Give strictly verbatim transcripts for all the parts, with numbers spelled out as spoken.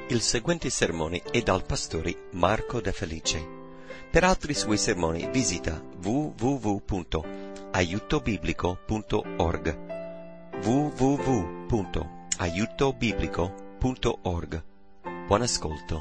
Il seguente sermone è dal pastore Marco De Felice. Per altri suoi sermoni visita w w w punto aiuto biblico punto org w w w punto aiuto biblico punto org. Buon ascolto.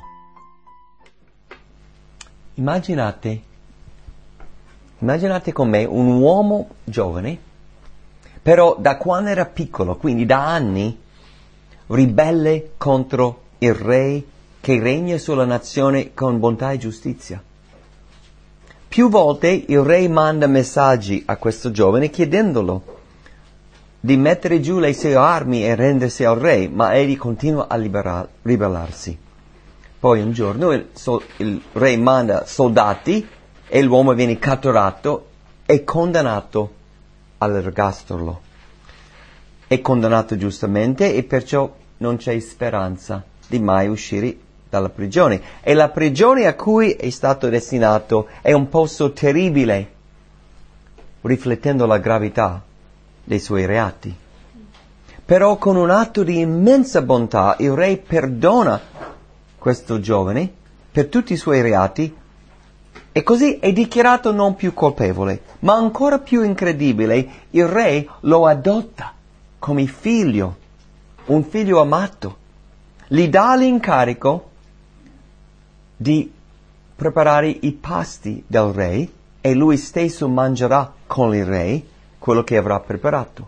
Immaginate, immaginate con me un uomo giovane, però da quando era piccolo, quindi da anni, ribelle contro il re che regna sulla nazione con bontà e giustizia. Più volte il re manda messaggi a questo giovane chiedendolo di mettere giù le sue armi e rendersi al re, ma egli continua a libera- ribellarsi. Poi un giorno il, so- il re manda soldati e l'uomo viene catturato e condannato all'ergastolo. È condannato giustamente e perciò non c'è speranza di mai uscire dalla prigione. E la prigione a cui è stato destinato è un posto terribile, riflettendo la gravità dei suoi reati. Però con un atto di immensa bontà il re perdona questo giovane per tutti i suoi reati e così è dichiarato non più colpevole. Ma ancora più incredibile, il re lo adotta come figlio, un figlio amato. Gli dà l'incarico di preparare i pasti del re e lui stesso mangerà con il re quello che avrà preparato.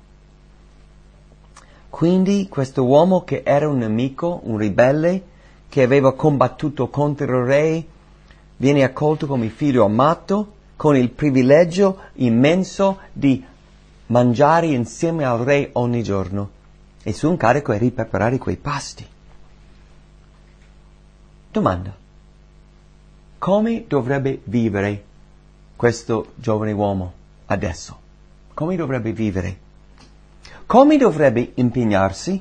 Quindi questo uomo che era un nemico, un ribelle, che aveva combattuto contro il re, viene accolto come figlio amato con il privilegio immenso di mangiare insieme al re ogni giorno. E il suo incarico è ripreparare quei pasti. Domanda: come dovrebbe vivere questo giovane uomo adesso? Come dovrebbe vivere? Come dovrebbe impegnarsi?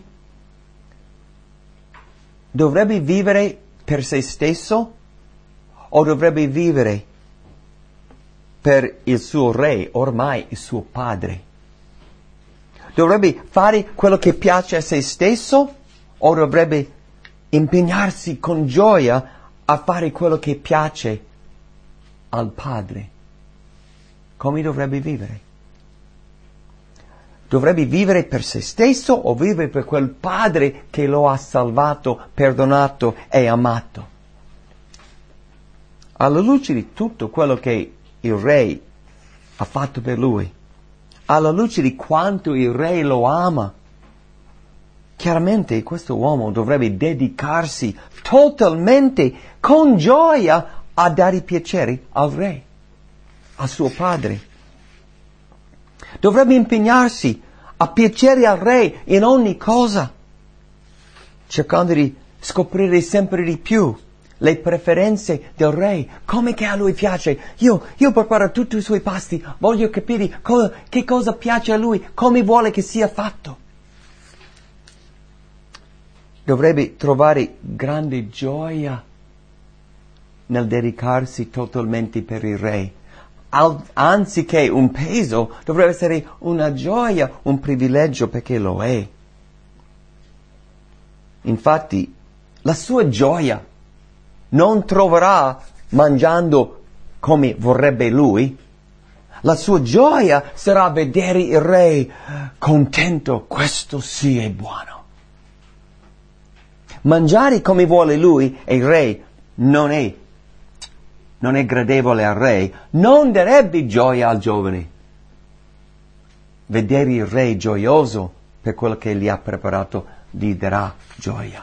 Dovrebbe vivere per se stesso o dovrebbe vivere per il suo re, ormai il suo padre? Dovrebbe fare quello che piace a se stesso o dovrebbe impegnarsi con gioia a fare quello che piace al padre? Come dovrebbe vivere? Dovrebbe vivere per se stesso o vivere per quel padre che lo ha salvato, perdonato e amato? Alla luce di tutto quello che il re ha fatto per lui, alla luce di quanto il re lo ama, chiaramente questo uomo dovrebbe dedicarsi totalmente, con gioia, a dare piacere al re, al suo padre. Dovrebbe impegnarsi a piacere al re in ogni cosa, cercando di scoprire sempre di più le preferenze del re, come che a lui piace. Io, io preparo tutti i suoi pasti, voglio capire co- che cosa piace a lui, come vuole che sia fatto. Dovrebbe trovare grande gioia nel dedicarsi totalmente per il re. Al, anziché un peso, dovrebbe essere una gioia, un privilegio, perché lo è. Infatti, la sua gioia non troverà mangiando come vorrebbe lui. La sua gioia sarà vedere il re contento. Questo sì è buono. Mangiare come vuole lui e il re non è, non è gradevole al re, non darebbe gioia al giovane. Vedere il re gioioso per quello che gli ha preparato gli darà gioia.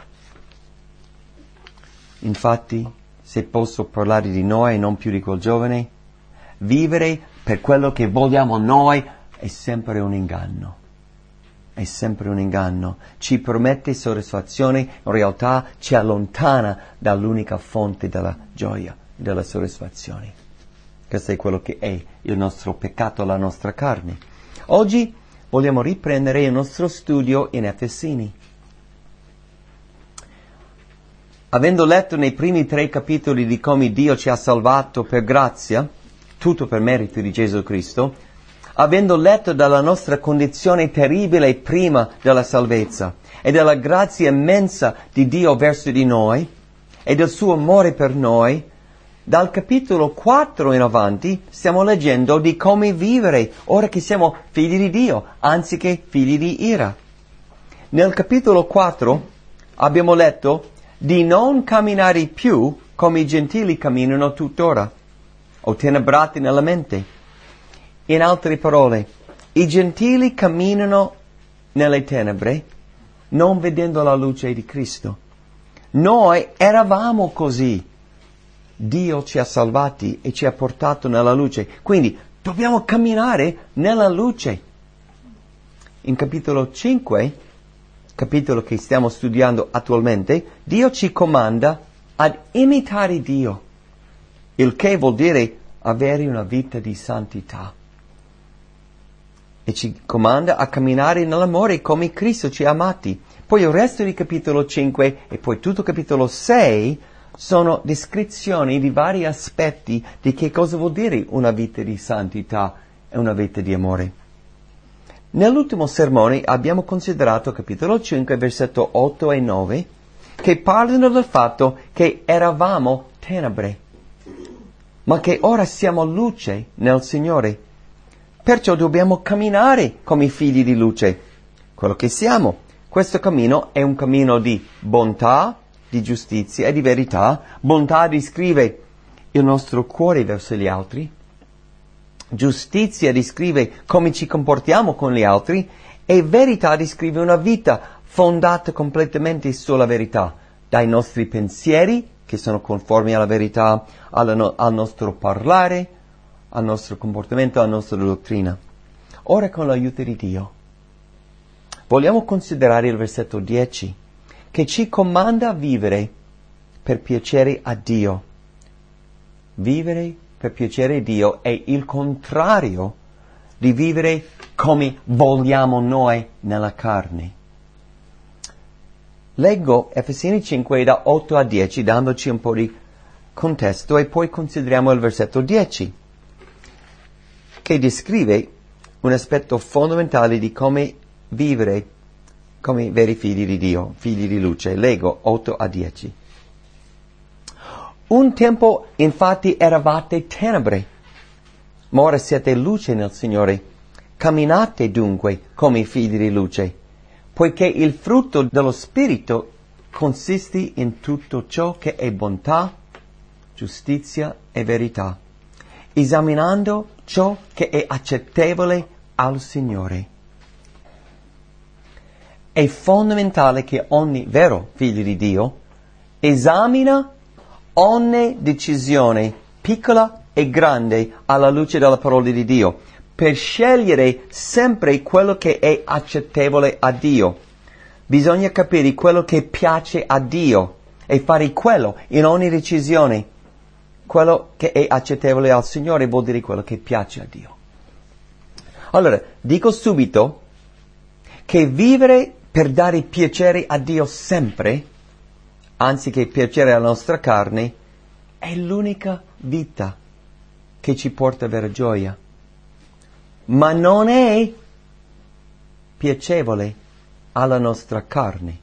Infatti, se posso parlare di noi e non più di quel giovane, vivere per quello che vogliamo noi è sempre un inganno. È sempre un inganno. Ci promette soddisfazione, in realtà ci allontana dall'unica fonte della gioia, della soddisfazione. Questo è quello che è il nostro peccato, la nostra carne. Oggi vogliamo riprendere il nostro studio in Efesini. Avendo letto nei primi tre capitoli di come Dio ci ha salvato per grazia, tutto per merito di Gesù Cristo, avendo letto della nostra condizione terribile prima della salvezza e della grazia immensa di Dio verso di noi e del suo amore per noi, dal capitolo quattro in avanti stiamo leggendo di come vivere ora che siamo figli di Dio, anziché figli di ira. Nel capitolo quattro abbiamo letto di non camminare più come i gentili camminano tuttora, o tenebrati nella mente. In altre parole, i gentili camminano nelle tenebre, non vedendo la luce di Cristo. Noi eravamo così. Dio ci ha salvati e ci ha portato nella luce. Quindi dobbiamo camminare nella luce. In capitolo cinque, capitolo che stiamo studiando attualmente, Dio ci comanda ad imitare Dio, il che vuol dire avere una vita di santità. E ci comanda a camminare nell'amore come Cristo ci ha amati. Poi il resto di capitolo cinque e poi tutto capitolo sei sono descrizioni di vari aspetti di che cosa vuol dire una vita di santità e una vita di amore. Nell'ultimo sermone abbiamo considerato capitolo cinque, versetto otto e nove, che parlano del fatto che eravamo tenebre, ma che ora siamo luce nel Signore. Perciò dobbiamo camminare come figli di luce, quello che siamo. Questo cammino è un cammino di bontà, di giustizia e di verità. Bontà descrive il nostro cuore verso gli altri. Giustizia descrive come ci comportiamo con gli altri. E verità descrive una vita fondata completamente sulla verità. Dai nostri pensieri, che sono conformi alla verità, al, no- al nostro parlare, al nostro comportamento, alla nostra dottrina. Ora, con l'aiuto di Dio, vogliamo considerare il versetto dieci, che ci comanda a vivere per piacere a Dio. Vivere per piacere a Dio è il contrario di vivere come vogliamo noi nella carne. Leggo Efesini cinque da otto a dieci, dandoci un po' di contesto, e poi consideriamo il versetto dieci, che descrive un aspetto fondamentale di come vivere come veri figli di Dio, figli di luce. Leggo otto a dieci. Un tempo infatti eravate tenebre, ma ora siete luce nel Signore. Camminate dunque come figli di luce, poiché il frutto dello Spirito consiste in tutto ciò che è bontà, giustizia e verità, esaminando ciò che è accettevole al Signore. È fondamentale che ogni vero figlio di Dio esamina ogni decisione, piccola e grande, alla luce della parola di Dio, per scegliere sempre quello che è accettevole a Dio. Bisogna capire quello che piace a Dio e fare quello in ogni decisione. Quello che è accettevole al Signore vuol dire quello che piace a Dio. Allora, dico subito che vivere per dare piacere a Dio sempre, anziché piacere alla nostra carne, è l'unica vita che ci porta a avere gioia. Ma non è piacevole alla nostra carne.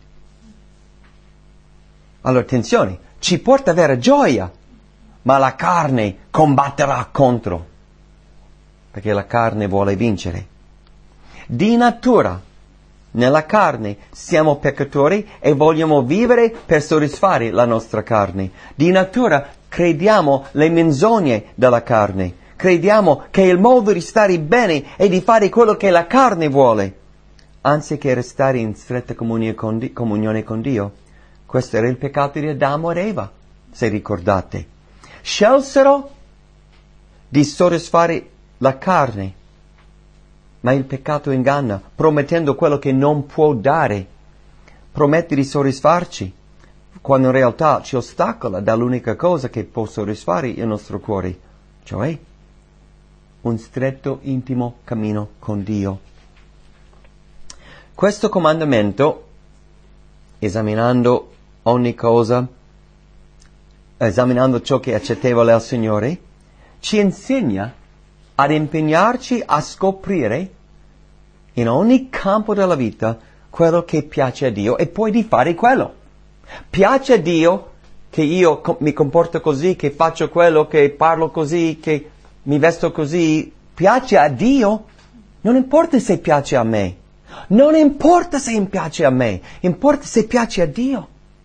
Allora, attenzione, ci porta ad avere gioia, ma la carne combatterà contro, perché la carne vuole vincere. Di natura, nella carne, siamo peccatori e vogliamo vivere per soddisfare la nostra carne. Di natura, crediamo le menzogne della carne. Crediamo che il modo di stare bene è di fare quello che la carne vuole, anziché restare in stretta comunione con, Dio, comunione con Dio. Questo era il peccato di Adamo ed Eva, se ricordate. Scelsero di soddisfare la carne, ma il peccato inganna, promettendo quello che non può dare. Promette di soddisfarci, quando in realtà ci ostacola dall'unica cosa che può soddisfare il nostro cuore, cioè un stretto, intimo cammino con Dio. Questo comandamento, esaminando ogni cosa, esaminando ciò che è accettevole al Signore, ci insegna ad impegnarci a scoprire in ogni campo della vita quello che piace a Dio e poi di fare quello. Piace a Dio che io co- mi comporto così, che faccio quello, che parlo così, che mi vesto così. Piace a Dio? Non importa se piace a me. Non importa se piace a me. Importa se piace a Dio.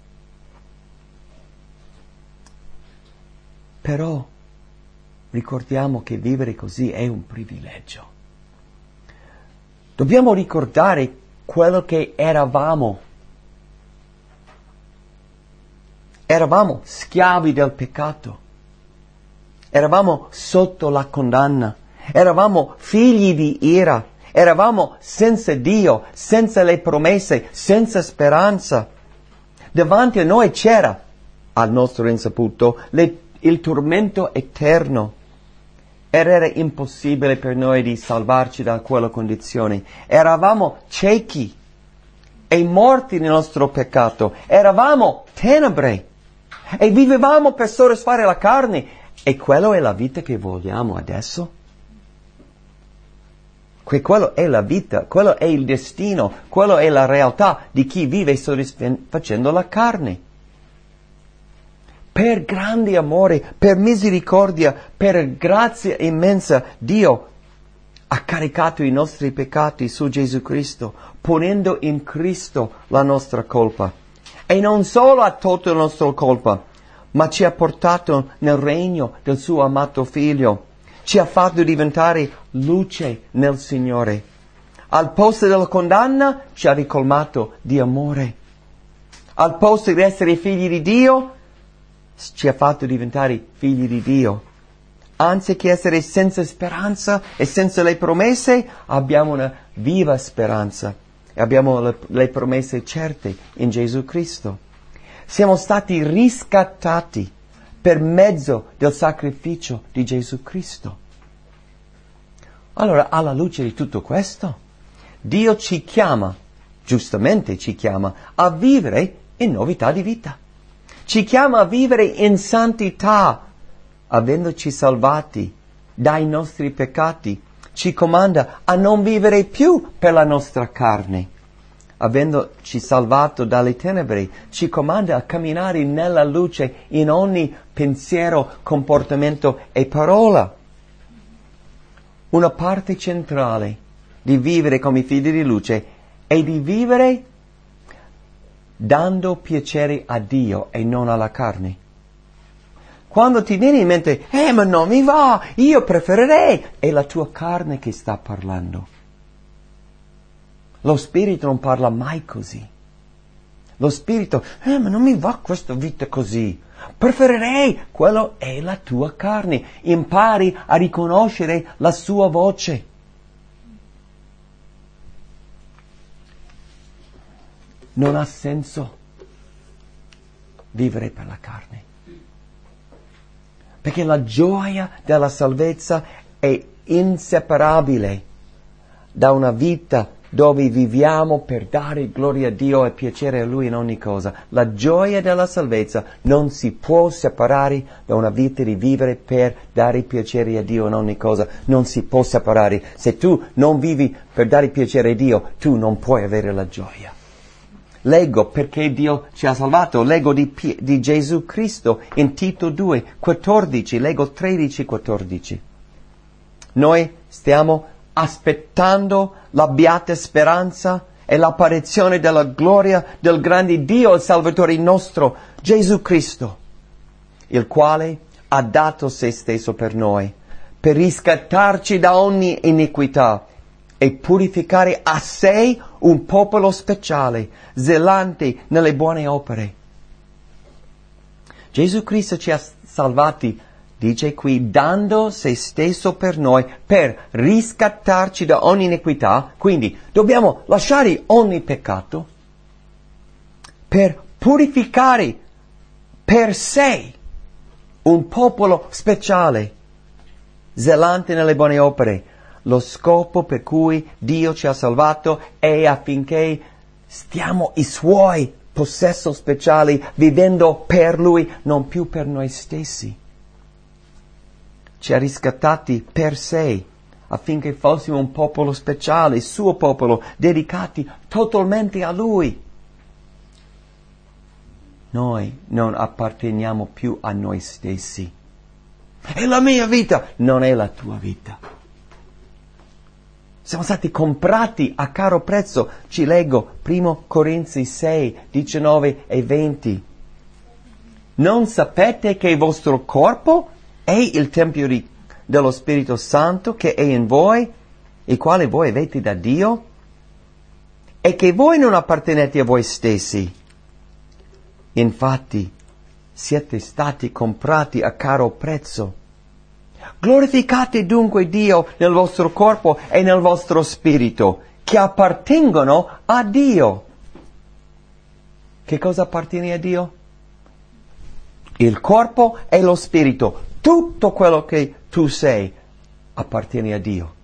Però ricordiamo che vivere così è un privilegio. Dobbiamo ricordare quello che eravamo. Eravamo schiavi del peccato. Eravamo sotto la condanna. Eravamo figli di ira. Eravamo senza Dio, senza le promesse, senza speranza. Davanti a noi c'era, al nostro insaputo, le, il tormento eterno. Era impossibile per noi di salvarci da quella condizione. Eravamo ciechi e morti nel nostro peccato. Eravamo tenebre e vivevamo per soddisfare la carne. E quello è la vita che vogliamo adesso? Que quello è la vita, quello è il destino, quello è la realtà di chi vive soddisfacendo la carne. Per grande amore, per misericordia, per grazia immensa, Dio ha caricato i nostri peccati su Gesù Cristo, ponendo in Cristo la nostra colpa. E non solo ha tolto la nostra colpa, ma ci ha portato nel regno del suo amato Figlio. Ci ha fatto diventare luce nel Signore. Al posto della condanna ci ha ricolmato di amore. Al posto di essere figli di Dio, ci ha fatto diventare figli di Dio. Anziché essere senza speranza e senza le promesse, abbiamo una viva speranza e abbiamo le, le promesse certe in Gesù Cristo. Siamo stati riscattati per mezzo del sacrificio di Gesù Cristo. Allora, alla luce di tutto questo, Dio ci chiama, giustamente ci chiama, a vivere in novità di vita. Ci chiama a vivere in santità, avendoci salvati dai nostri peccati. Ci comanda a non vivere più per la nostra carne. Avendoci salvato dalle tenebre, ci comanda a camminare nella luce in ogni pensiero, comportamento e parola. Una parte centrale di vivere come figli di luce è di vivere dando piacere a Dio e non alla carne. Quando ti viene in mente, eh ma non mi va, io preferirei, è la tua carne che sta parlando. Lo spirito non parla mai così. Lo spirito, eh ma non mi va questa vita così, preferirei, quello è la tua carne. Impari a riconoscere la sua voce. Non ha senso vivere per la carne. Perché la gioia della salvezza è inseparabile da una vita dove viviamo per dare gloria a Dio e piacere a Lui in ogni cosa. La gioia della salvezza non si può separare da una vita di vivere per dare piacere a Dio in ogni cosa. Non si può separare. Se tu non vivi per dare piacere a Dio, tu non puoi avere la gioia. Leggo perché Dio ci ha salvato, leggo di, di Gesù Cristo in Tito due, quattordici, leggo tredici, quattordici. Noi stiamo aspettando la beata speranza e l'apparizione della gloria del grande Dio e Salvatore nostro, Gesù Cristo, il quale ha dato se stesso per noi, per riscattarci da ogni iniquità e purificare a sé un popolo speciale, zelante nelle buone opere. Gesù Cristo ci ha salvati, dice qui, dando se stesso per noi, per riscattarci da ogni iniquità. Quindi dobbiamo lasciare ogni peccato per purificare per sé un popolo speciale, zelante nelle buone opere. Lo scopo per cui Dio ci ha salvato è affinché stiamo i Suoi possesso speciali, vivendo per Lui, non più per noi stessi. ci ha riscattati per sé, affinché fossimo un popolo speciale, il suo popolo, dedicati totalmente a Lui. Noi non apparteniamo più a noi stessi. È la mia vita, non è la tua vita. Siamo stati comprati a caro prezzo. Ci leggo primo Corinzi sei, diciannove e venti. Non sapete che il vostro corpo è il tempio di, dello Spirito Santo che è in voi, il quale voi avete da Dio, e che voi non appartenete a voi stessi. Infatti, siete stati comprati a caro prezzo. Glorificate dunque Dio nel vostro corpo e nel vostro spirito, che appartengono a Dio. Che cosa appartiene a Dio? Il corpo e lo spirito. Tutto quello che tu sei appartiene a Dio.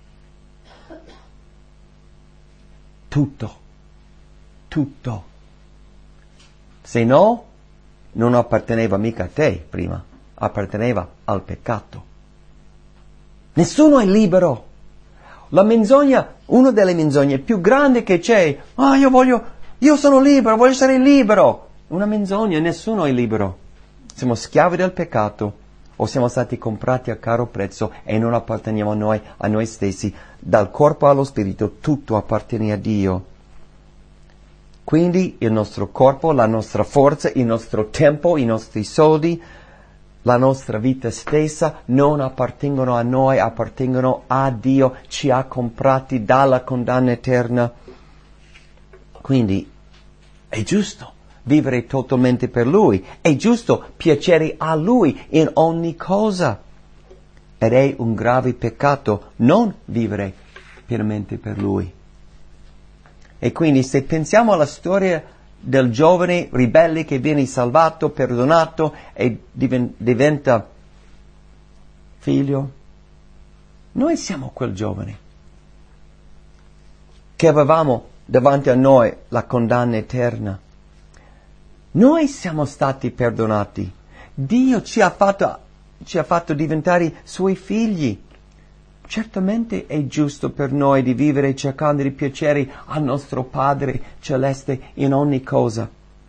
Tutto. Tutto. Se no, non apparteneva mica a te prima, apparteneva al peccato. Nessuno è libero. La menzogna, una delle menzogne più grandi che c'è, ah, io voglio, io sono libero, voglio essere libero. Una menzogna, nessuno è libero. Siamo schiavi del peccato o siamo stati comprati a caro prezzo e non apparteniamo a noi, a noi stessi. Dal corpo allo spirito tutto appartiene a Dio. Quindi il nostro corpo, la nostra forza, il nostro tempo, i nostri soldi, la nostra vita stessa non appartengono a noi, appartengono a Dio, ci ha comprati dalla condanna eterna. Quindi è giusto vivere totalmente per Lui, è giusto piacere a Lui in ogni cosa. Ed è un grave peccato non vivere pienamente per Lui. E quindi se pensiamo alla storia del giovane ribelle che viene salvato, perdonato e diven- diventa figlio, noi siamo quel giovane che avevamo davanti a noi la condanna eterna. Noi siamo stati perdonati. Dio ci ha fatto, ci ha fatto diventare Suoi figli. Certamente è giusto per noi di vivere cercando di piacere al nostro Padre Celeste in ogni cosa.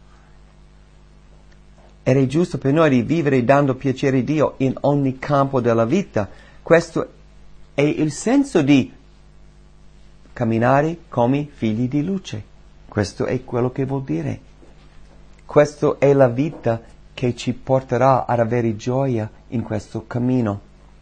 Ed è giusto per noi di vivere dando piacere a Dio in ogni campo della vita. Questo è il senso di camminare come figli di luce. Questo è quello che vuol dire. Questa è la vita che ci porterà ad avere gioia in questo cammino.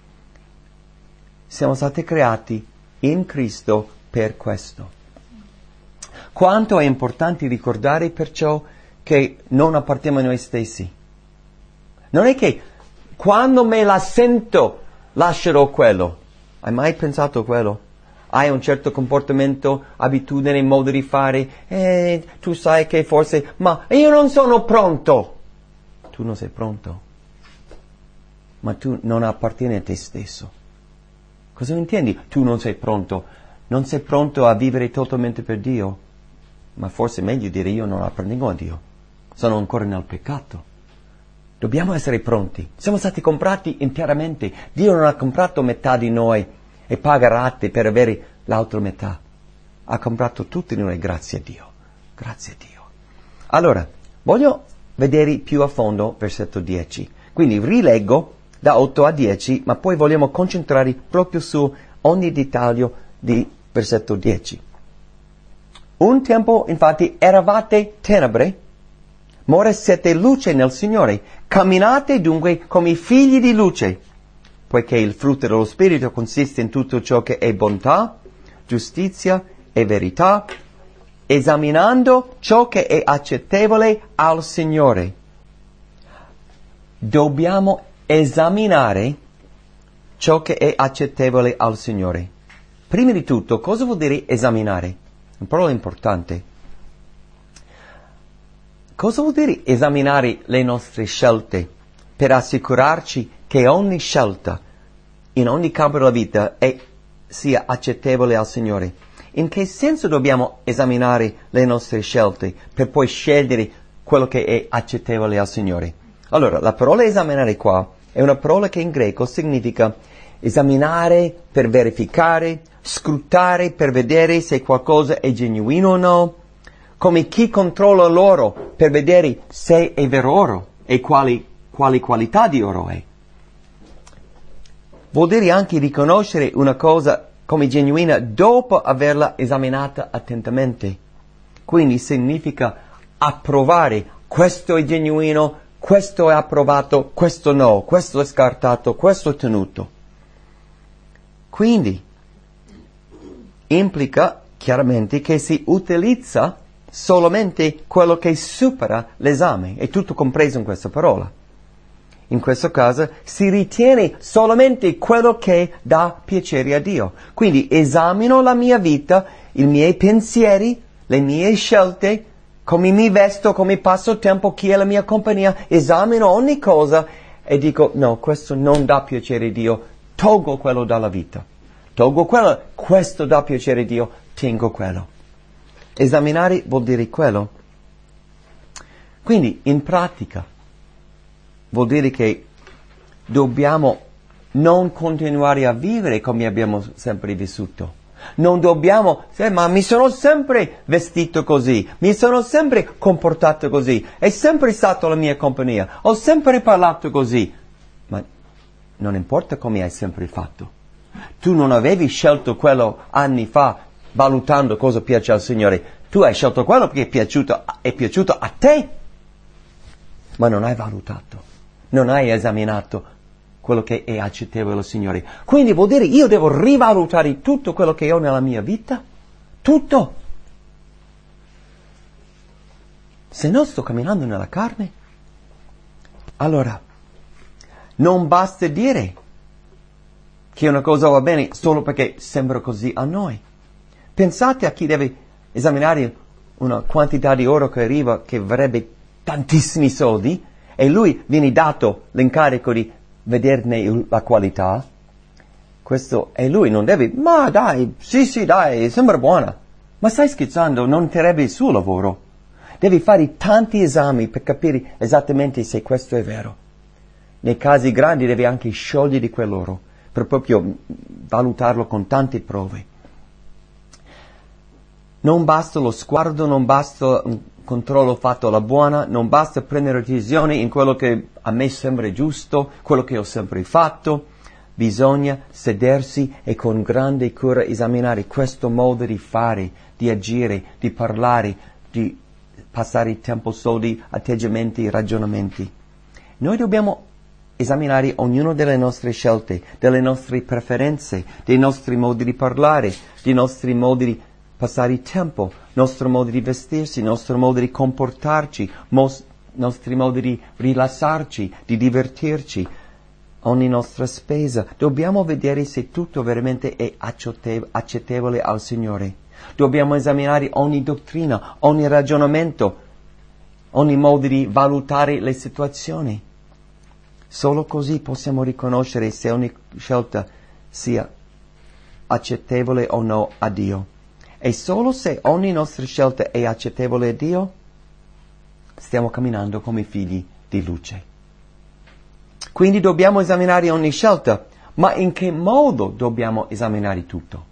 Siamo stati creati in Cristo per questo. Quanto è importante ricordare perciò che non apparteniamo a noi stessi. Non è che quando me la sento lascerò quello. Hai mai pensato a quello? Hai un certo comportamento, abitudine, modo di fare, e tu sai che forse, ma io non sono pronto. Tu non sei pronto, ma tu non appartieni a te stesso. Cosa intendi? Tu non sei pronto. Non sei pronto a vivere totalmente per Dio. Ma forse è meglio dire io non appartengo a Dio. Sono ancora nel peccato. Dobbiamo essere pronti. Siamo stati comprati interamente. Dio non ha comprato metà di noi e paga rate per avere l'altra metà. Ha comprato tutti noi, grazie a Dio. Grazie a Dio. Allora, voglio vedere più a fondo versetto dieci. Quindi rileggo da otto a dieci, ma poi vogliamo concentrare proprio su ogni dettaglio di versetto dieci. Un tempo, infatti, eravate tenebre, ma ora siete luce nel Signore. Camminate dunque come figli di luce, poiché il frutto dello Spirito consiste in tutto ciò che è bontà, giustizia e verità, esaminando ciò che è accettevole al Signore. Dobbiamo esaminare ciò che è accettevole al Signore. Prima di tutto, cosa vuol dire esaminare? Una parola importante. Cosa vuol dire esaminare le nostre scelte per assicurarci che ogni scelta in ogni campo della vita è, sia accettevole al Signore? In che senso dobbiamo esaminare le nostre scelte per poi scegliere quello che è accettevole al Signore? Allora, la parola esaminare qua è una parola che in greco significa esaminare per verificare, scrutare per vedere se qualcosa è genuino o no, come chi controlla l'oro per vedere se è vero oro e quali, quali qualità di oro è. Vuol dire anche riconoscere una cosa come genuina dopo averla esaminata attentamente. Quindi significa approvare, questo è genuino, questo è approvato, questo no, questo è scartato, questo è tenuto. Quindi implica chiaramente che si utilizza solamente quello che supera l'esame, è tutto compreso in questa parola. In questo caso si ritiene solamente quello che dà piacere a Dio. Quindi esamino la mia vita, i miei pensieri, le mie scelte, come mi vesto, come passo tempo, chi è la mia compagnia, esamino ogni cosa e dico no, questo non dà piacere a Dio, tolgo quello dalla vita. Tolgo quello, questo dà piacere a Dio, tengo quello. Esaminare vuol dire quello. Quindi in pratica vuol dire che dobbiamo non continuare a vivere come abbiamo sempre vissuto. Non dobbiamo, eh, ma mi sono sempre vestito così, mi sono sempre comportato così, è sempre stato la mia compagnia, ho sempre parlato così. Ma non importa come hai sempre fatto. Tu non avevi scelto quello anni fa valutando cosa piace al Signore. Tu hai scelto quello perché è piaciuto, è piaciuto a te, ma non hai valutato, non hai esaminato quello che è accettevole al Signore. Quindi vuol dire io devo rivalutare tutto quello che ho nella mia vita, tutto. Se non sto camminando nella carne, allora non basta dire che una cosa va bene solo perché sembra così a noi. Pensate a chi deve esaminare una quantità di oro che arriva, che varrebbe tantissimi soldi, e lui viene dato l'incarico di vederne la qualità. Questo è lui, non deve, ma dai, sì sì dai, sembra buona. Ma stai scherzando, non sarebbe il suo lavoro. Devi fare tanti esami per capire esattamente se questo è vero. Nei casi grandi devi anche sciogliere quell'oro, per proprio valutarlo con tante prove. Non basta lo sguardo, non basta un controllo fatto alla buona, non basta prendere decisioni in quello che a me sembra giusto, quello che ho sempre fatto. Bisogna sedersi e con grande cura esaminare questo modo di fare, di agire, di parlare, di passare tempo, soldi, atteggiamenti, ragionamenti. Noi dobbiamo esaminare ognuno delle nostre scelte, delle nostre preferenze, dei nostri modi di parlare, dei nostri modi di passare tempo, nostro modo di vestirsi, nostro modo di comportarci, mos- nostri modi di rilassarci, di divertirci, ogni nostra spesa. Dobbiamo vedere se tutto veramente è accettevole, accettevole al Signore. Dobbiamo esaminare ogni dottrina, ogni ragionamento, ogni modo di valutare le situazioni. Solo così possiamo riconoscere se ogni scelta sia accettevole o no a Dio. E solo se ogni nostra scelta è accettevole a Dio, stiamo camminando come figli di luce. Quindi dobbiamo esaminare ogni scelta, ma in che modo dobbiamo esaminare tutto?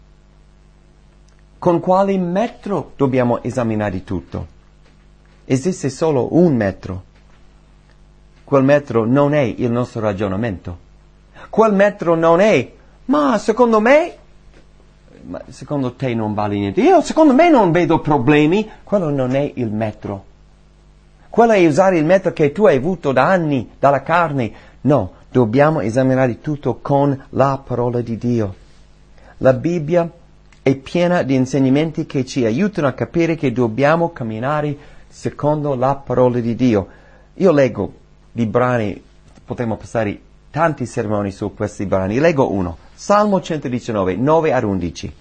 Con quale metro dobbiamo esaminare tutto? Esiste solo un metro. Quel metro non è il nostro ragionamento. Quel metro non è, ma secondo me, ma secondo te non vale niente. Io secondo me non vedo problemi. Quello non è il metro. Quello è usare il metro che tu hai avuto da anni, dalla carne. No, dobbiamo esaminare tutto con la parola di Dio. La Bibbia è piena di insegnamenti che ci aiutano a capire che dobbiamo camminare secondo la parola di Dio. Io leggo di brani, potremmo passare tanti sermoni su questi brani. Leggo uno, Salmo centodiciannove, nove ad undici.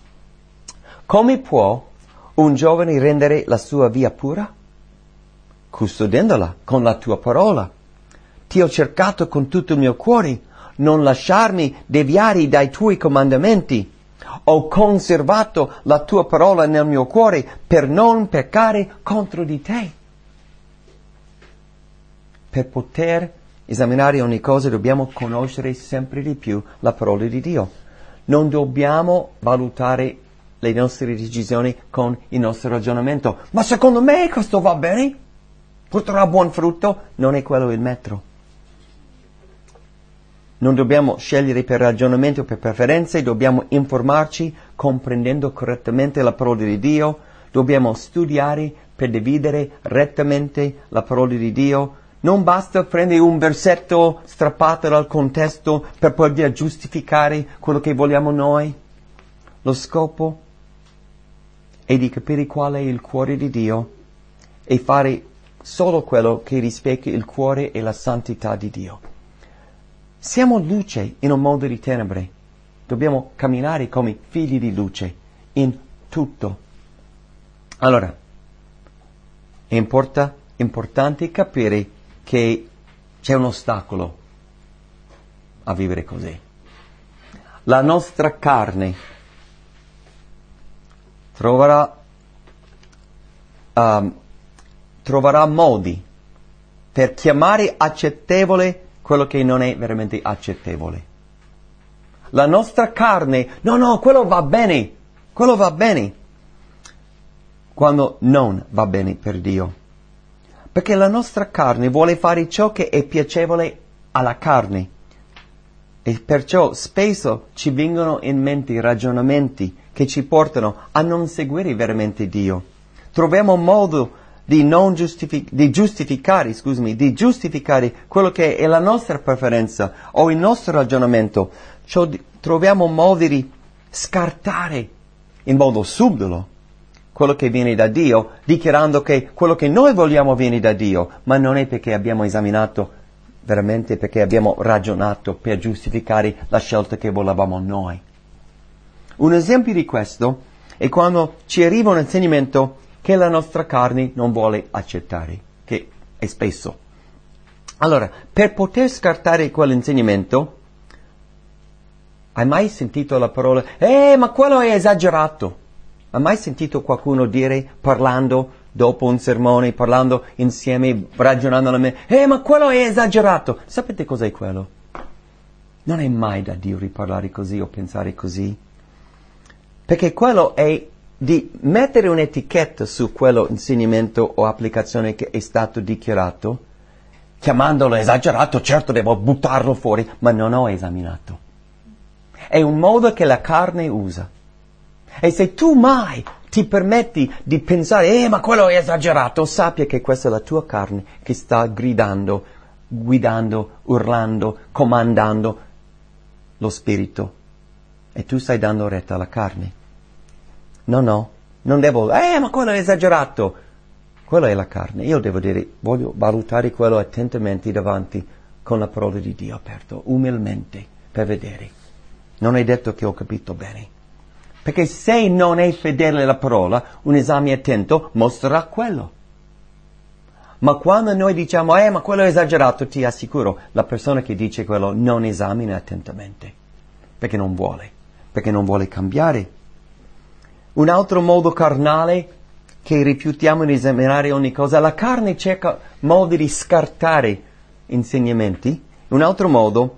Come può un giovane rendere la sua via pura? Custodendola con la tua parola. Ti ho cercato con tutto il mio cuore, non lasciarmi deviare dai tuoi comandamenti. Ho conservato la tua parola nel mio cuore per non peccare contro di te. Per poter esaminare ogni cosa dobbiamo conoscere sempre di più la parola di Dio. Non dobbiamo valutare le nostre decisioni con il nostro ragionamento. Ma secondo me questo va bene? Porterà buon frutto? Non è quello il metro. Non dobbiamo scegliere per ragionamento o per preferenze, dobbiamo informarci comprendendo correttamente la parola di Dio, dobbiamo studiare per dividere rettamente la parola di Dio. Non basta prendere un versetto strappato dal contesto per poter giustificare quello che vogliamo noi. Lo scopo è di capire qual è il cuore di Dio e fare solo quello che rispecchia il cuore e la santità di Dio. Siamo luce in un mondo di tenebre. Dobbiamo camminare come figli di luce in tutto. Allora, è importa, importante capire che c'è un ostacolo a vivere così. La nostra carne troverà, um, troverà modi per chiamare accettevole quello che non è veramente accettevole. La nostra carne, no, no, quello va bene, quello va bene, quando non va bene per Dio. Perché la nostra carne vuole fare ciò che è piacevole alla carne. E perciò spesso ci vengono in mente ragionamenti che ci portano a non seguire veramente Dio. Troviamo modo di non giustific- di giustificare, scusami, di giustificare quello che è la nostra preferenza o il nostro ragionamento. Cioè, troviamo modi di scartare in modo subdolo quello che viene da Dio, dichiarando che quello che noi vogliamo viene da Dio, ma non è perché abbiamo esaminato veramente, perché abbiamo ragionato per giustificare la scelta che volevamo noi. Un esempio di questo è quando ci arriva un insegnamento che la nostra carne non vuole accettare, che è spesso. Allora, per poter scartare quell'insegnamento, hai mai sentito la parola, eh, ma quello è esagerato? Hai mai sentito qualcuno dire, parlando dopo un sermone, parlando insieme, ragionando alla me, eh, ma quello è esagerato? Sapete cos'è quello? Non è mai da Dio riparlare così o pensare così. Perché quello è di mettere un'etichetta su quello insegnamento o applicazione che è stato dichiarato, chiamandolo esagerato, certo devo buttarlo fuori, ma non ho esaminato. È un modo che la carne usa. E se tu mai ti permetti di pensare, eh, ma quello è esagerato, sappia che questa è la tua carne che sta gridando, guidando, urlando, comandando lo spirito. E tu stai dando retta alla carne. No, no, non devo, eh, ma quello è esagerato. Quello è la carne. Io devo dire, voglio valutare quello attentamente davanti con la parola di Dio aperto, umilmente, per vedere. Non è detto che ho capito bene. Perché se non è fedele alla parola, un esame attento mostrerà quello. Ma quando noi diciamo, eh, ma quello è esagerato, ti assicuro, la persona che dice quello non esamina attentamente. Perché non vuole. Perché non vuole cambiare. Un altro modo carnale che rifiutiamo di esaminare ogni cosa, la carne cerca modi di scartare insegnamenti. Un altro modo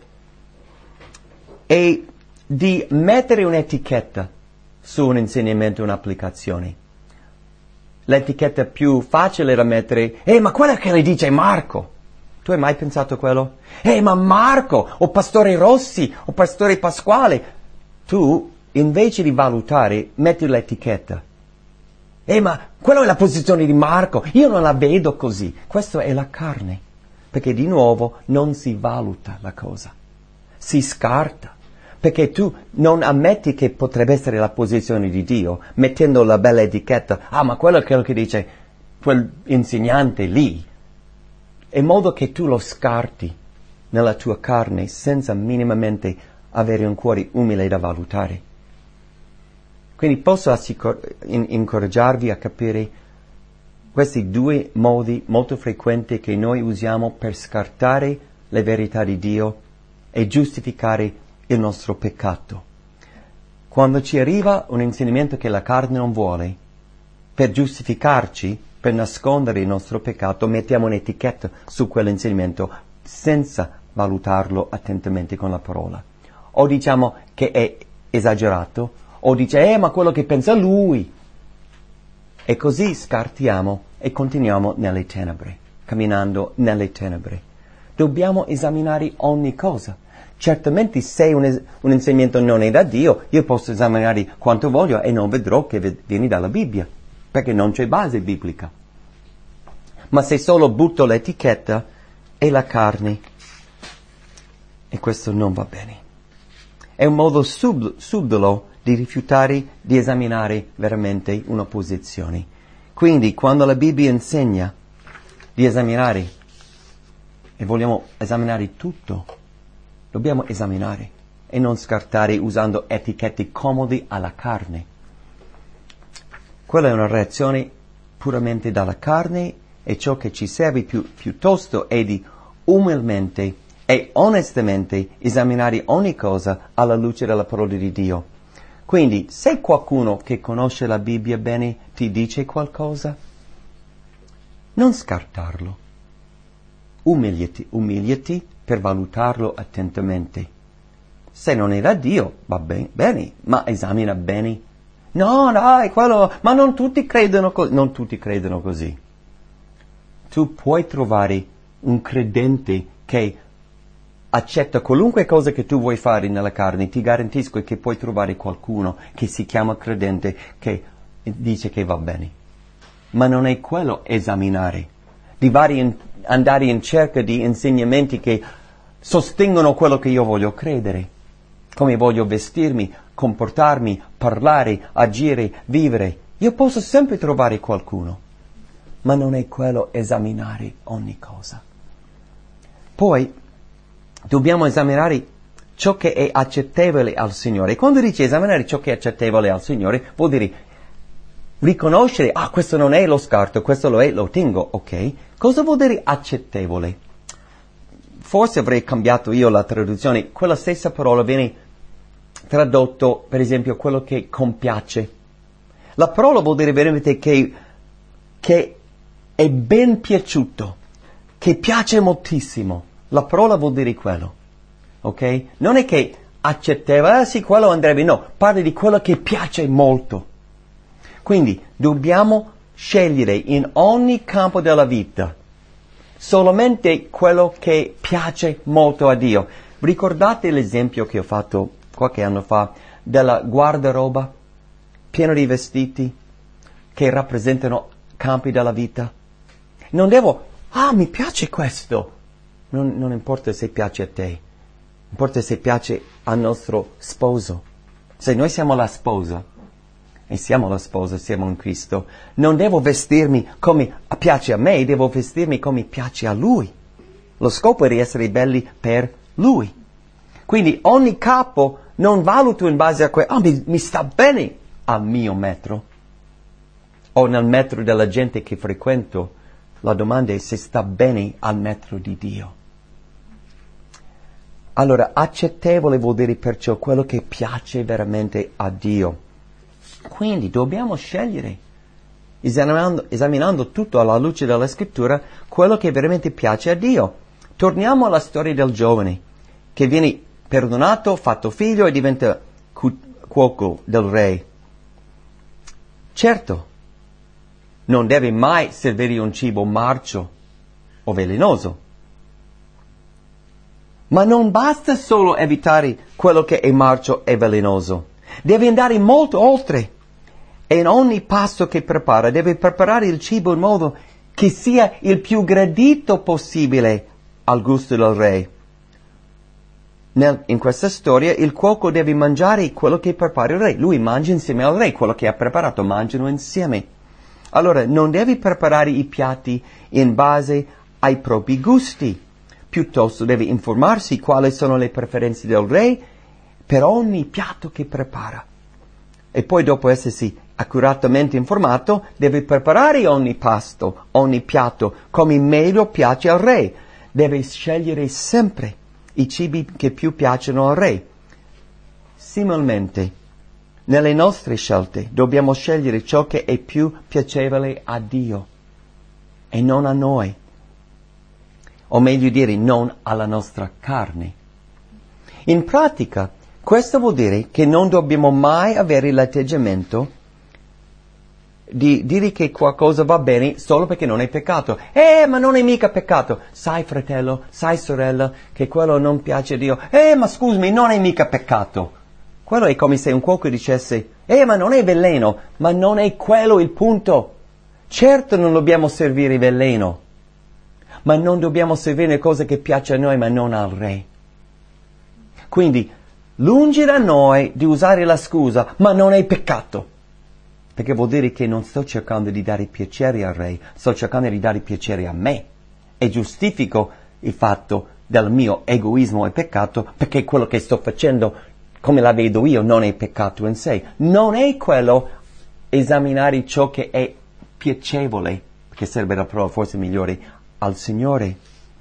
è di mettere un'etichetta su un insegnamento, un'applicazione. L'etichetta più facile da mettere, eh, ma quella che le dice Marco. Tu hai mai pensato a quello? Eh, ma Marco, o Pastore Rossi, o Pastore Pasquale. Tu, invece di valutare, metti l'etichetta. Eh, ma quella è la posizione di Marco, io non la vedo così. Questa è la carne, perché di nuovo non si valuta la cosa, si scarta. Perché tu non ammetti che potrebbe essere la posizione di Dio, mettendo la bella etichetta, ah, ma quello è quello che dice quel insegnante lì. In modo che tu lo scarti nella tua carne senza minimamente avere un cuore umile da valutare. Quindi posso assicur- in- incoraggiarvi a capire questi due modi molto frequenti che noi usiamo per scartare le verità di Dio e giustificare il nostro peccato. Quando ci arriva un insegnamento che la carne non vuole, per giustificarci, per nascondere il nostro peccato, mettiamo un'etichetta su quell'insegnamento senza valutarlo attentamente con la parola. O diciamo che è esagerato, o dice, eh, ma quello che pensa lui. E così scartiamo e continuiamo nelle tenebre, camminando nelle tenebre. Dobbiamo esaminare ogni cosa. Certamente se un, es- un insegnamento non è da Dio, io posso esaminare quanto voglio e non vedrò che v- viene dalla Bibbia, perché non c'è base biblica. Ma se solo butto l'etichetta, è la carne, e questo non va bene. È un modo sub- subdolo di rifiutare di esaminare veramente una posizione. Quindi, quando la Bibbia insegna di esaminare, e vogliamo esaminare tutto, dobbiamo esaminare e non scartare usando etichette comodi alla carne. Quella è una reazione puramente dalla carne e ciò che ci serve più, piuttosto è di umilmente e onestamente esaminare ogni cosa alla luce della parola di Dio. Quindi, se qualcuno che conosce la Bibbia bene ti dice qualcosa, non scartarlo. Umiliati, umiliati per valutarlo attentamente. Se non è da Dio, va ben, bene, ma esamina bene. No, dai, quello, ma non tutti credono così. Non tutti credono così. Tu puoi trovare un credente che accetta qualunque cosa che tu vuoi fare nella carne. Ti garantisco che puoi trovare qualcuno che si chiama credente che dice che va bene. Ma non è quello esaminare. Di vari in, andare in cerca di insegnamenti che sostengono quello che io voglio credere. Come voglio vestirmi, comportarmi, parlare, agire, vivere. Io posso sempre trovare qualcuno. Ma non è quello esaminare ogni cosa. Poi dobbiamo esaminare ciò che è accettevole al Signore. E quando dice esaminare ciò che è accettevole al Signore, vuol dire riconoscere, ah, questo non è, lo scarto, questo lo è, lo tengo, ok? Cosa vuol dire accettevole? Forse avrei cambiato io la traduzione. Quella stessa parola viene tradotto, per esempio, quello che compiace. La parola vuol dire veramente che, che è ben piaciuto, che piace moltissimo. La parola vuol dire quello, ok? Non è che accetteva, ah sì, quello andrebbe, no, parla di quello che piace molto. Quindi dobbiamo scegliere in ogni campo della vita solamente quello che piace molto a Dio. Ricordate l'esempio che ho fatto qualche anno fa della guardaroba pieno di vestiti che rappresentano campi della vita? Non devo, ah, mi piace questo. Non, non importa se piace a te, importa se piace al nostro sposo. Se noi siamo la sposa, e siamo la sposa, siamo in Cristo, non devo vestirmi come piace a me, devo vestirmi come piace a Lui. Lo scopo è di essere belli per Lui. Quindi ogni capo non valuto in base a quello, ah, mi, mi sta bene al mio metro, o nel metro della gente che frequento. La domanda è se sta bene al metro di Dio. Allora, accettevole vuol dire perciò quello che piace veramente a Dio. Quindi dobbiamo scegliere, esaminando, esaminando tutto alla luce della Scrittura, quello che veramente piace a Dio. Torniamo alla storia del giovane, che viene perdonato, fatto figlio e diventa cu- cuoco del re. Certo, non deve mai servire un cibo marcio o velenoso. Ma non basta solo evitare quello che è marcio e velenoso. Deve andare molto oltre. E in ogni pasto che prepara, deve preparare il cibo in modo che sia il più gradito possibile al gusto del re. Nel, in questa storia il cuoco deve mangiare quello che prepara il re. Lui mangia insieme al re, quello che ha preparato, mangiano insieme. Allora, non devi preparare i piatti in base ai propri gusti. Piuttosto deve informarsi quali sono le preferenze del re per ogni piatto che prepara. E poi, dopo essersi accuratamente informato, deve preparare ogni pasto, ogni piatto, come meglio piace al re. Deve scegliere sempre i cibi che più piacciono al re. Similmente, nelle nostre scelte dobbiamo scegliere ciò che è più piacevole a Dio e non a noi. o meglio dire non alla nostra carne. In pratica, questo vuol dire che non dobbiamo mai avere l'atteggiamento di dire che qualcosa va bene solo perché non è peccato. Eh, ma non è mica peccato. Sai, fratello, sai, sorella, che quello non piace a Dio. Eh, ma scusami, non è mica peccato. Quello è come se un cuoco dicesse, eh, ma non è veleno. Ma non è quello il punto. Certo non dobbiamo servire veleno, ma non dobbiamo servire cose che piacciono a noi, ma non al Re. Quindi, lungi da noi di usare la scusa, ma non è peccato. Perché vuol dire che non sto cercando di dare piacere al Re, sto cercando di dare piacere a me. E giustifico il fatto del mio egoismo e peccato perché quello che sto facendo, come la vedo io, non è peccato in sé. Non è quello esaminare ciò che è piacevole, che sarebbe la parola forse migliore, al Signore.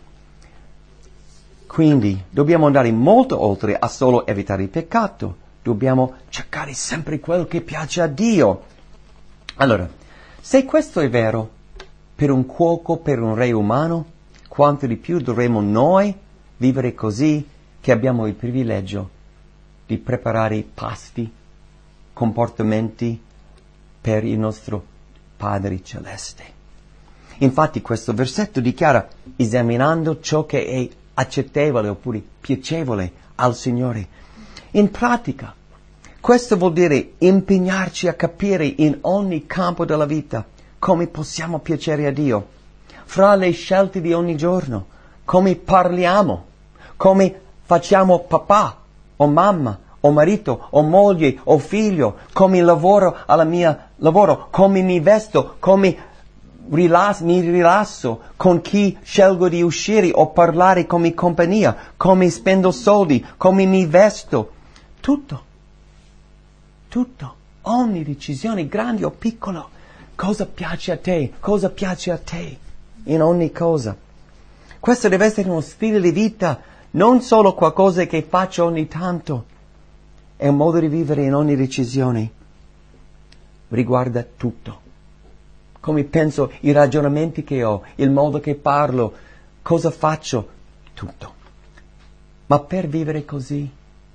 Quindi dobbiamo andare molto oltre a solo evitare il peccato. Dobbiamo cercare sempre quello che piace a Dio. Allora, se questo è vero per un cuoco, per un re umano, quanto di più dovremo noi vivere così che abbiamo il privilegio di preparare pasti, comportamenti per il nostro Padre Celeste. Infatti questo versetto dichiara esaminando ciò che è accettevole oppure piacevole al Signore. In pratica, questo vuol dire impegnarci a capire in ogni campo della vita come possiamo piacere a Dio, fra le scelte di ogni giorno, come parliamo, come facciamo papà o mamma o marito o moglie o figlio, come lavoro alla mia lavoro, come mi vesto, come rilasso, mi rilasso, con chi scelgo di uscire o parlare come compagnia, come spendo soldi, come mi vesto, tutto. Tutto, ogni decisione, grande o piccola, cosa piace a te, cosa piace a te, in ogni cosa. Questo deve essere uno stile di vita, non solo qualcosa che faccio ogni tanto, è un modo di vivere in ogni decisione. Riguarda tutto. Come penso, i ragionamenti che ho, il modo che parlo, cosa faccio, tutto. Ma per vivere così,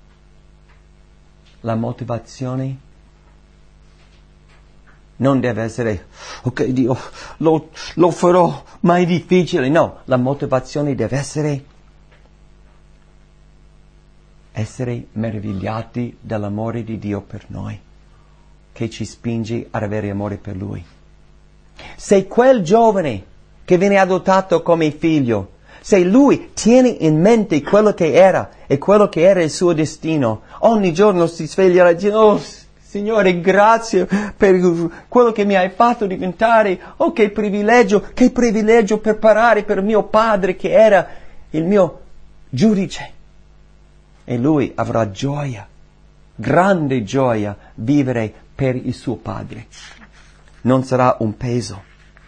la motivazione non deve essere, ok Dio, lo, lo farò, ma è difficile. No, la motivazione deve essere essere meravigliati dall'amore di Dio per noi, che ci spinge ad avere amore per Lui. Se quel giovane che viene adottato come figlio, se lui tiene in mente quello che era e quello che era il suo destino, ogni giorno si sveglia e dice, oh Signore, grazie per quello che mi hai fatto diventare, oh che privilegio, che privilegio preparare per mio padre che era il mio giudice. E lui avrà gioia, grande gioia, vivere per il suo padre. Non sarà un peso.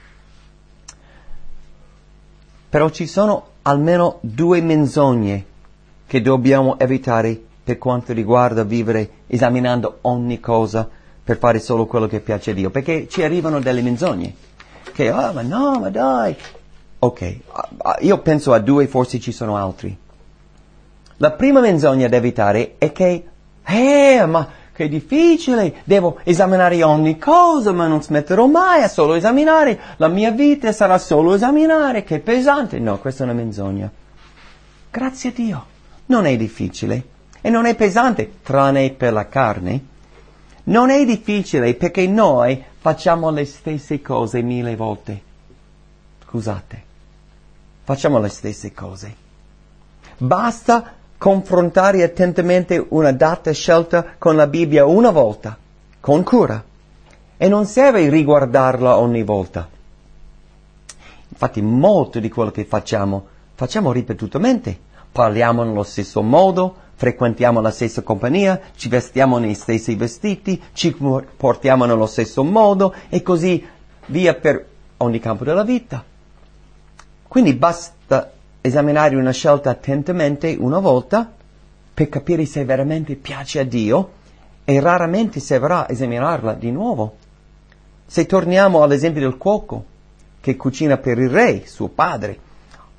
Però ci sono almeno due menzogne che dobbiamo evitare per quanto riguarda vivere esaminando ogni cosa per fare solo quello che piace a Dio. Perché ci arrivano delle menzogne. Che, ah, oh, ma no, ma dai. Ok, io penso a due, forse ci sono altri. La prima menzogna da evitare è che, eh, ma che difficile, devo esaminare ogni cosa, ma non smetterò mai a solo esaminare, la mia vita sarà solo esaminare, che pesante. No, questa è una menzogna. Grazie a Dio, non è difficile e non è pesante, tranne per la carne. Non è difficile perché noi facciamo le stesse cose mille volte. Scusate, facciamo le stesse cose. Basta confrontare attentamente una data scelta con la Bibbia una volta, con cura, e non serve riguardarla ogni volta. Infatti molto di quello che facciamo, facciamo ripetutamente. Parliamo nello stesso modo, frequentiamo la stessa compagnia, ci vestiamo nei stessi vestiti, ci portiamo nello stesso modo e così via per ogni campo della vita. Quindi basta esaminare una scelta attentamente una volta per capire se veramente piace a Dio e raramente servirà esaminarla di nuovo. Se torniamo all'esempio del cuoco che cucina per il re, suo padre,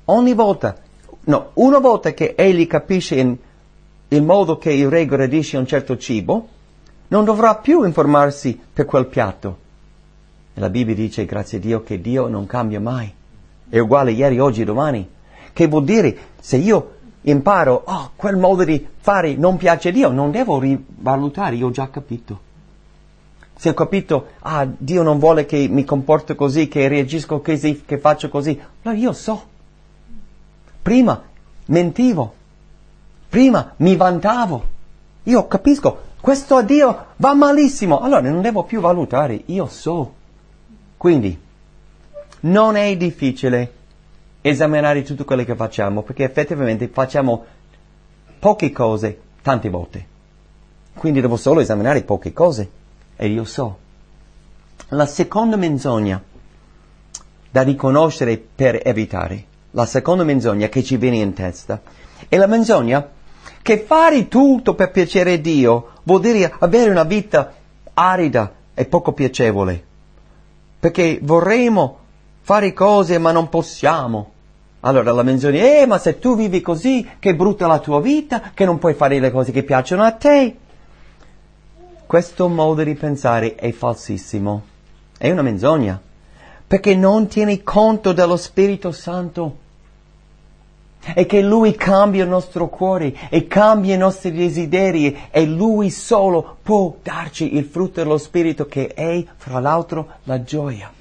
ogni volta, no, una volta che egli capisce in, il modo che il re gradisce un certo cibo, non dovrà più informarsi per quel piatto. E la Bibbia dice, grazie a Dio, che Dio non cambia mai. È uguale ieri, oggi, domani. Che vuol dire, se io imparo, oh, quel modo di fare non piace a Dio, non devo rivalutare, io ho già capito. Se ho capito, ah, Dio non vuole che mi comporto così, che reagisco così, che faccio così, allora io so. Prima mentivo, prima mi vantavo, io capisco, questo a Dio va malissimo, allora non devo più valutare, io so. Quindi, non è difficile esaminare tutto quello che facciamo, perché effettivamente facciamo poche cose tante volte. Quindi devo solo esaminare poche cose. E io so. La seconda menzogna da riconoscere per evitare, la seconda menzogna che ci viene in testa, è la menzogna che fare tutto per piacere a Dio vuol dire avere una vita arida e poco piacevole. Perché vorremmo fare cose ma non possiamo. Allora la menzogna è, eh, ma se tu vivi così, che brutta la tua vita, che non puoi fare le cose che piacciono a te. Questo modo di pensare è falsissimo, è una menzogna, perché non tieni conto dello Spirito Santo e che Lui cambia il nostro cuore e cambia i nostri desideri e Lui solo può darci il frutto dello Spirito che è, fra l'altro, la gioia.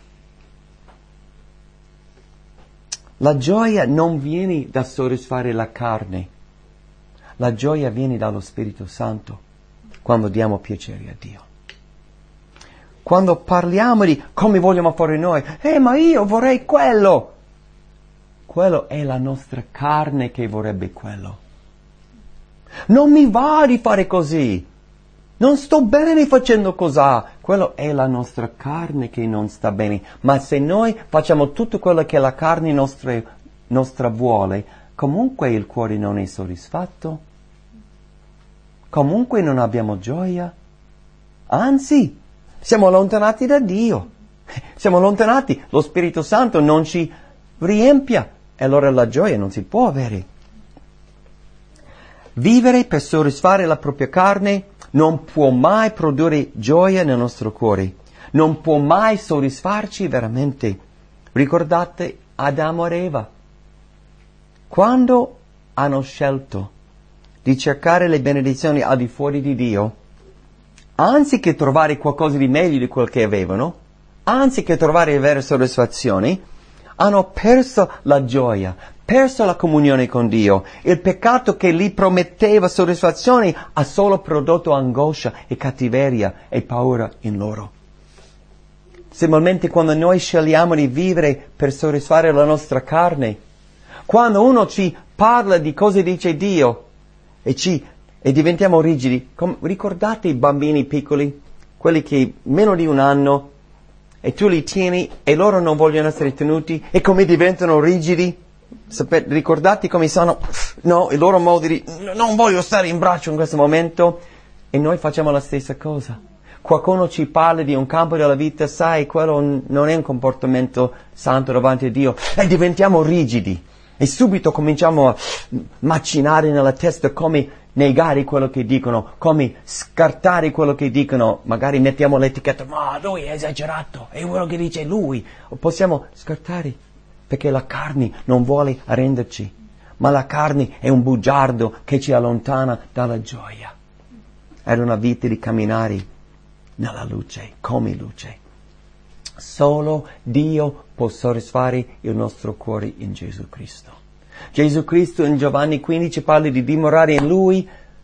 La gioia non viene da soddisfare la carne, la gioia viene dallo Spirito Santo. Quando diamo piacere a Dio. Quando parliamo di come vogliamo fare noi, eh ma io vorrei quello. Quello è la nostra carne che vorrebbe quello. Non mi va di fare così. Non sto bene facendo così. Quello è la nostra carne che non sta bene. Ma se noi facciamo tutto quello che la carne nostra, nostra vuole, comunque il cuore non è soddisfatto. Comunque non abbiamo gioia, anzi, siamo allontanati da Dio, siamo allontanati, lo Spirito Santo non ci riempia e allora la gioia non si può avere. Vivere per soddisfare la propria carne non può mai produrre gioia nel nostro cuore, non può mai soddisfarci veramente. Ricordate Adamo ed Eva, quando hanno scelto di cercare le benedizioni al di fuori di Dio, anziché trovare qualcosa di meglio di quel che avevano, anziché trovare vere soddisfazioni, hanno perso la gioia, perso la comunione con Dio. Il peccato che gli prometteva soddisfazioni ha solo prodotto angoscia e cattiveria e paura in loro. Similmente quando noi scegliamo di vivere per soddisfare la nostra carne, quando uno ci parla di cosa dice Dio, E, ci, e diventiamo rigidi. Com- ricordate i bambini piccoli? Quelli che meno di un anno e tu li tieni e loro non vogliono essere tenuti e come diventano rigidi? Sapete, ricordate come sono? No, il loro modo di non voglio stare in braccio in questo momento. E noi facciamo la stessa cosa. Qualcuno ci parla di un campo della vita, sai, quello non è un comportamento santo davanti a Dio e diventiamo rigidi. E subito cominciamo a macinare nella testa come negare quello che dicono, come scartare quello che dicono. Magari mettiamo l'etichetta, ma lui è esagerato, è quello che dice lui. O possiamo scartare, perché la carne non vuole arrenderci. Ma la carne è un bugiardo che ci allontana dalla gioia. È una vita di camminare nella luce, come luce. Solo Dio può soddisfare il nostro cuore in Gesù Cristo. Gesù Cristo in Giovanni quindici parla di dimorare in Lui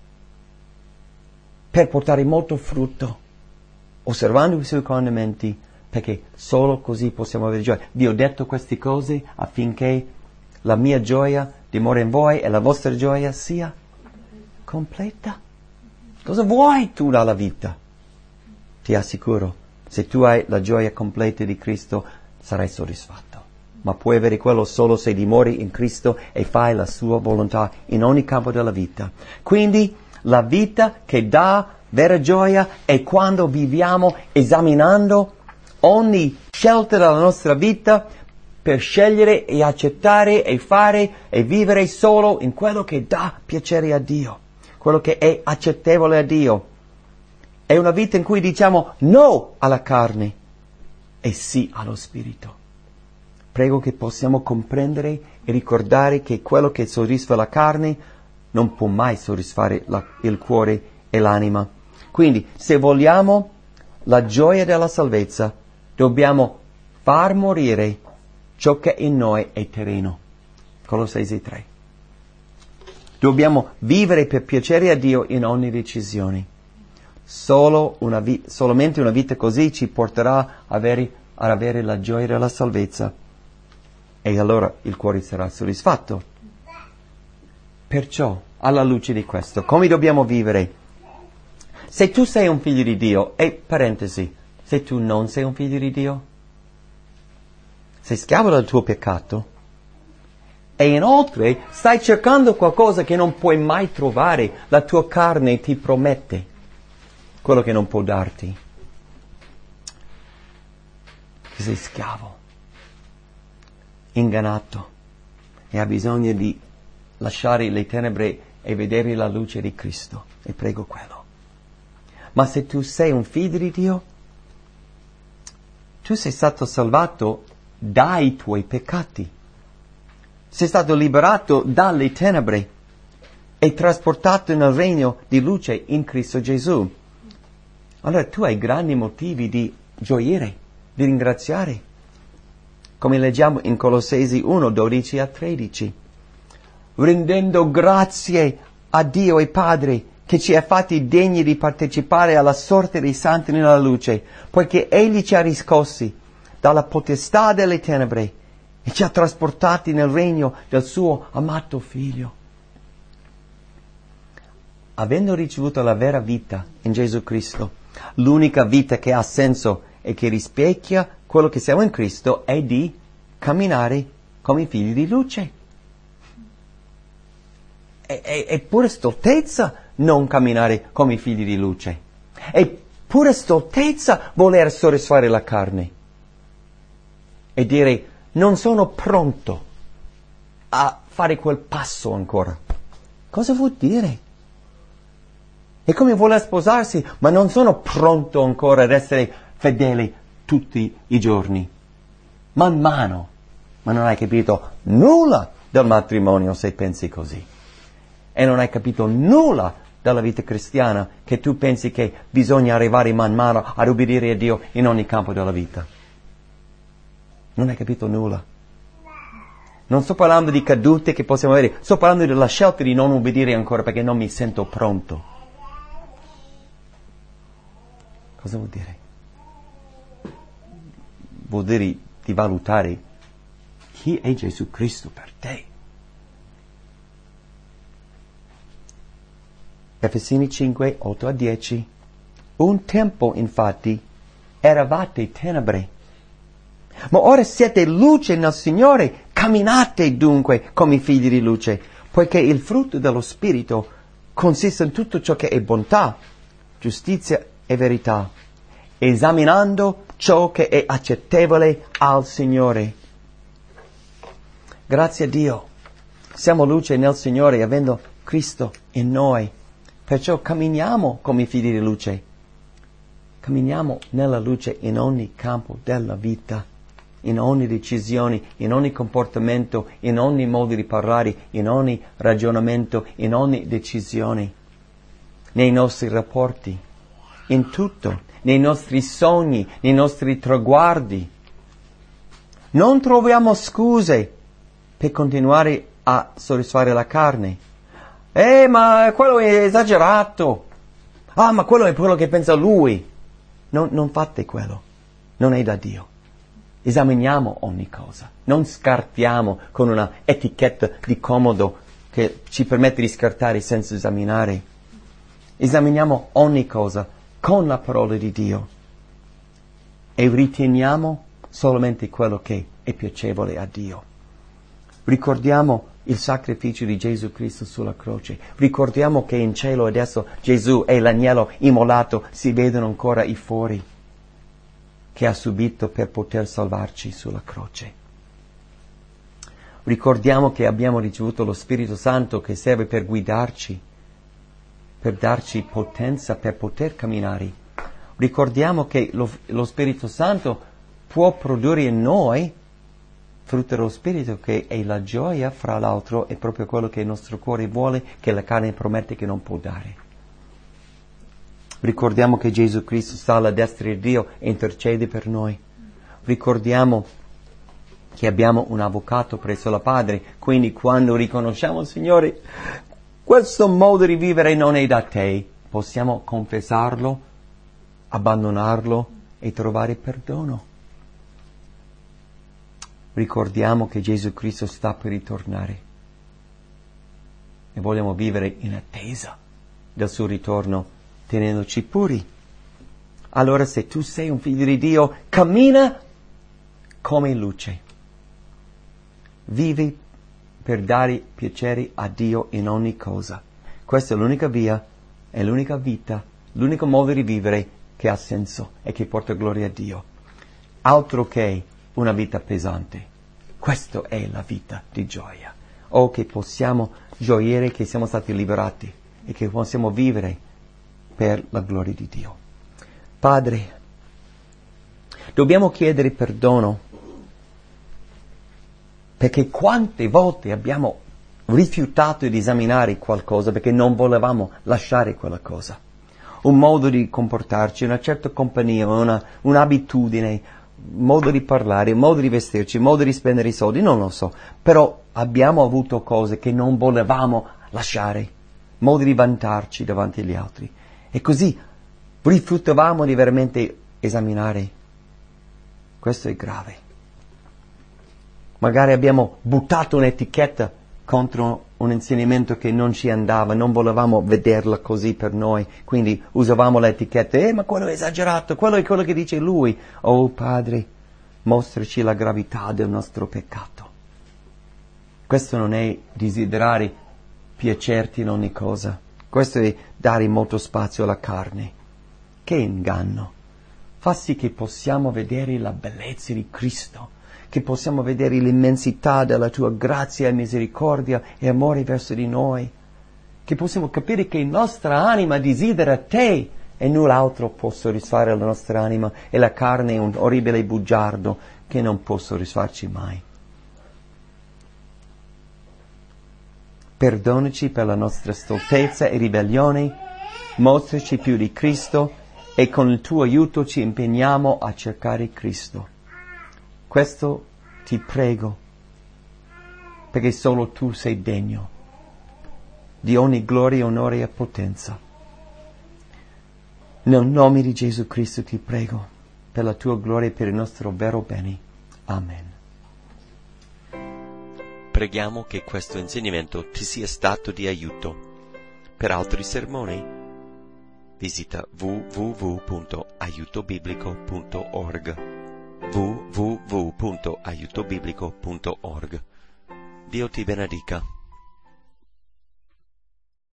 per portare molto frutto, osservando i Suoi comandamenti, perché solo così possiamo avere gioia. Vi ho detto queste cose affinché la mia gioia dimora in voi e la vostra gioia sia completa. Cosa vuoi tu dalla vita? Ti assicuro, se tu hai la gioia completa di Cristo, sarai soddisfatto. Ma puoi avere quello solo se dimori in Cristo e fai la sua volontà in ogni campo della vita. Quindi la vita che dà vera gioia è quando viviamo esaminando ogni scelta della nostra vita per scegliere e accettare e fare e vivere solo in quello che dà piacere a Dio, quello che è accettevole a Dio. È una vita in cui diciamo no alla carne e sì allo Spirito. Prego che possiamo comprendere e ricordare che quello che soddisfa la carne non può mai soddisfare la, il cuore e l'anima. Quindi, se vogliamo la gioia della salvezza, dobbiamo far morire ciò che in noi è terreno. Colossesi tre. Dobbiamo vivere per piacere a Dio in ogni decisione. Solo una vi- solamente una vita così ci porterà ad avere, ad avere la gioia della salvezza. E allora il cuore sarà soddisfatto. Perciò, alla luce di questo, come dobbiamo vivere? Se tu sei un figlio di Dio, e parentesi, se tu non sei un figlio di Dio, sei schiavo del tuo peccato, e inoltre stai cercando qualcosa che non puoi mai trovare, la tua carne ti promette quello che non può darti. Che sei schiavo, ingannato, e ha bisogno di lasciare le tenebre e vedere la luce di Cristo. E prego quello. Ma se tu sei un figlio di Dio, tu sei stato salvato dai tuoi peccati. Sei stato liberato dalle tenebre e trasportato nel regno di luce in Cristo Gesù. Allora tu hai grandi motivi di gioire, di ringraziare. Come leggiamo in Colossesi uno, dodici a tredici. Rendendo grazie a Dio e Padre che ci ha fatti degni di partecipare alla sorte dei santi nella luce, poiché Egli ci ha riscossi dalla potestà delle tenebre e ci ha trasportati nel regno del suo amato Figlio. Avendo ricevuto la vera vita in Gesù Cristo, l'unica vita che ha senso e che rispecchia quello che siamo in Cristo è di camminare come figli di luce. È, è, è pura stoltezza non camminare come figli di luce. È pura stoltezza voler soddisfare la carne e dire non sono pronto a fare quel passo ancora. Cosa vuol dire? È come voler sposarsi, ma non sono pronto ancora ad essere fedele tutti i giorni. Man mano. Ma non hai capito nulla del matrimonio se pensi così. E non hai capito nulla della vita cristiana che tu pensi che bisogna arrivare man mano ad obbedire a Dio in ogni campo della vita. Non hai capito nulla. Non sto parlando di cadute che possiamo avere, sto parlando della scelta di non obbedire ancora perché non mi sento pronto. Cosa vuol dire? Vuol dire di valutare chi è Gesù Cristo per te. Efesini cinque, otto a dieci. Un tempo, infatti, eravate tenebre, ma ora siete luce nel Signore. Camminate dunque come figli di luce, poiché il frutto dello Spirito consiste in tutto ciò che è bontà, giustizia e verità, esaminando ciò che è accettevole al Signore. Grazie a Dio, siamo luce nel Signore avendo Cristo in noi. Perciò camminiamo come figli di luce. Camminiamo nella luce in ogni campo della vita, in ogni decisione, in ogni comportamento, in ogni modo di parlare, in ogni ragionamento, in ogni decisione, nei nostri rapporti, in tutto, nei nostri sogni, nei nostri traguardi. Non troviamo scuse per continuare a soddisfare la carne. Eh, ma quello è esagerato. Ah, ma quello è quello che pensa lui. Non, non fate quello. Non è da Dio. Esaminiamo ogni cosa. Non scartiamo con una etichetta di comodo che ci permette di scartare senza esaminare. Esaminiamo ogni cosa con la parola di Dio. E riteniamo solamente quello che è piacevole a Dio. Ricordiamo il sacrificio di Gesù Cristo sulla croce. Ricordiamo che in cielo adesso Gesù è l'agnello immolato, si vedono ancora i fori che ha subito per poter salvarci sulla croce. Ricordiamo che abbiamo ricevuto lo Spirito Santo che serve per guidarci, per darci potenza per poter camminare. Ricordiamo che lo, lo Spirito Santo può produrre in noi frutto dello Spirito, che è la gioia, fra l'altro è proprio quello che il nostro cuore vuole, che la carne promette che non può dare. Ricordiamo che Gesù Cristo sta alla destra di Dio e intercede per noi. Ricordiamo che abbiamo un avvocato presso la Padre, quindi quando riconosciamo il Signore, questo modo di vivere non è da te, possiamo confessarlo, abbandonarlo e trovare perdono. Ricordiamo che Gesù Cristo sta per ritornare e vogliamo vivere in attesa del suo ritorno, tenendoci puri. Allora, se tu sei un figlio di Dio, cammina come luce. Vivi per dare piacere a Dio in ogni cosa. Questa è l'unica via, è l'unica vita, l'unico modo di vivere che ha senso e che porta gloria a Dio. Altro che una vita pesante. Questa è la vita di gioia. O che possiamo gioire che siamo stati liberati e che possiamo vivere per la gloria di Dio. Padre, dobbiamo chiedere perdono perché quante volte abbiamo rifiutato di esaminare qualcosa perché non volevamo lasciare quella cosa. Un modo di comportarci, una certa compagnia, una, un'abitudine, un modo di parlare, un modo di vestirci, un modo di spendere i soldi, non lo so. Però abbiamo avuto cose che non volevamo lasciare, modi di vantarci davanti agli altri. E così rifiutavamo di veramente esaminare. Questo è grave. Magari abbiamo buttato un'etichetta contro un insegnamento che non ci andava, non volevamo vederla così per noi, quindi usavamo l'etichetta, eh ma quello è esagerato, quello è quello che dice lui. Oh Padre, mostraci la gravità del nostro peccato. Questo non è desiderare piacerti in ogni cosa, questo è dare molto spazio alla carne. Che inganno! Fa sì che possiamo vedere la bellezza di Cristo, che possiamo vedere l'immensità della tua grazia e misericordia e amore verso di noi, che possiamo capire che la nostra anima desidera te e null'altro può soddisfare la nostra anima e la carne è un orribile bugiardo che non può soddisfarci mai. Perdonaci per la nostra stoltezza e ribellione, mostraci più di Cristo e con il tuo aiuto ci impegniamo a cercare Cristo. Questo ti prego, perché solo tu sei degno di ogni gloria, onore e potenza. Nel nome di Gesù Cristo ti prego, per la tua gloria e per il nostro vero bene. Amen. Preghiamo che questo insegnamento ti sia stato di aiuto. Per altri sermoni, visita w w w punto aiuto biblico punto org. w w w punto aiuto biblico punto org. Dio ti benedica.